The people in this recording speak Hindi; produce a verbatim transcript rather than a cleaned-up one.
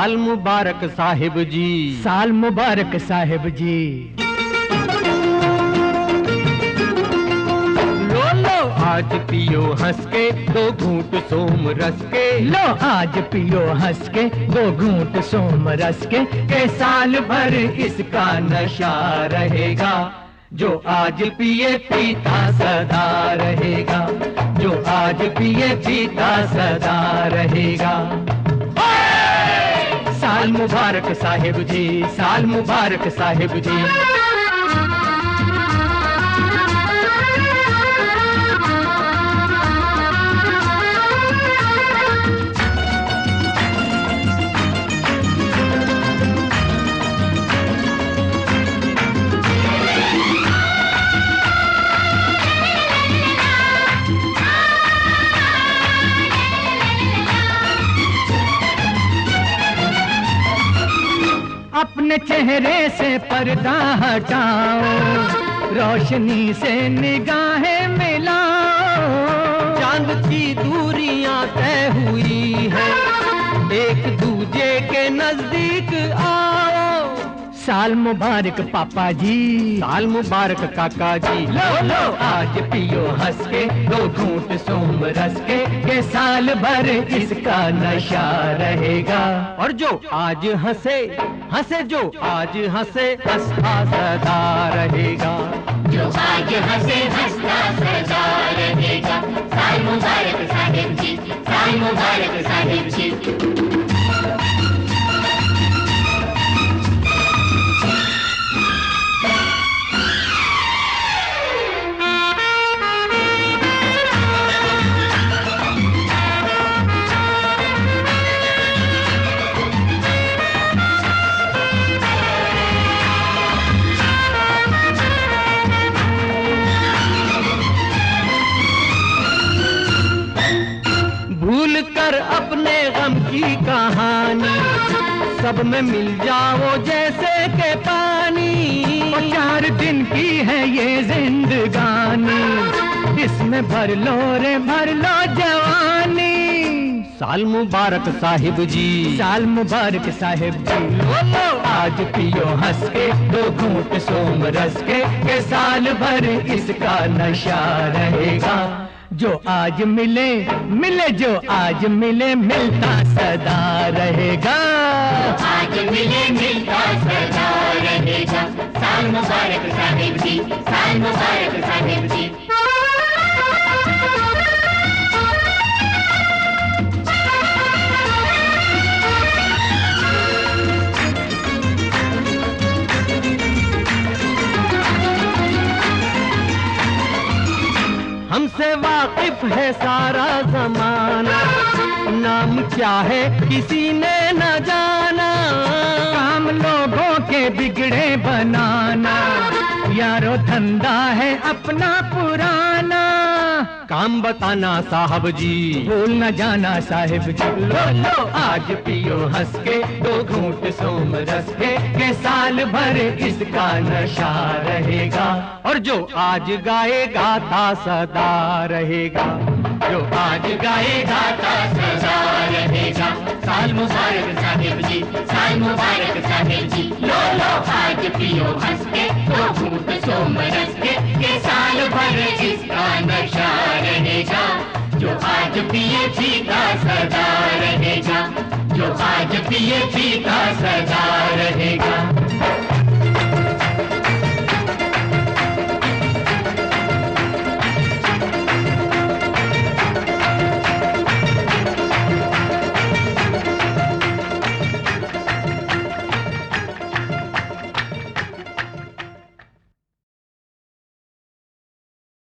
साल मुबारक साहिब जी, साल मुबारक साहिब जी। लो लो आज पियो हंस के दो घूंट सोम रस के, लो आज पियो हंस के दो घूंट सोम रस के, के साल भर इसका नशा रहेगा। जो आज पिए पीता सदा रहेगा, जो आज पिए पीता सदा रहेगा। साल मुबारक साहिब जी, साल मुबारक साहिब जी। अपने चेहरे से पर्दा हटाओ, रोशनी से निगाहें मिलाओ। चांद की दूरियां तय हुई है, एक दूजे के नजदीक आओ। साल मुबारक पापा जी, साल मुबारक काका जी। लो लो आज पियो हंस के दो घूंट सोम रस के, के साल भर इसका नशा रहेगा। और जो आज हंसे हंसे, जो आज हंसे हंसता सदा रहेगा, जो आज हंसे हंसता सदा रहेगा। साल मुबारक साहिब जी, साल मुबारक साहिब जी। भूल कर अपने गम की कहानी, सब में मिल जाओ जैसे के पानी। और चार दिन की है ये जिंदगानी, इसमें भर लो रे भर लो जवानी। साल मुबारक साहिब जी, साल मुबारक साहिब जी। लो लो आज पियो हंस के दो घूंट सोम रस के, के साल भर इसका नशा रहेगा। जो आज मिले मिले, जो आज मिले मिलता सदा रहेगा। आज मिले मिलता सदा रहेगा। साल मुबारक साहिब जी, साल मुबारक साहिब जी। हमसे वाकिफ है सारा जमाना, नाम क्या है किसी ने न जाना। काम लोगों के बिगड़े बनाना, यारो धंधा है अपना पुराना। काम बताना साहब जी, भूल न जाना साहिब जी। लो लो आज पियो हंस के दो घूंट सोम रस के, के साल भर इसका नशा रहेगा। और जो आज गाएगा ता सदा रहेगा, जो आज गाएगा ता सदा रहेगा। साल मुबारक साहिब जी, साल मुबारक साहिब जी। लो लो आज पियो हंस के दो घूंट सोम रस के, के साल भर इसका नशा रहेगा। जो आज पिए पीता सदा रहेगा, जो आज पिए पीता सदा रहेगा।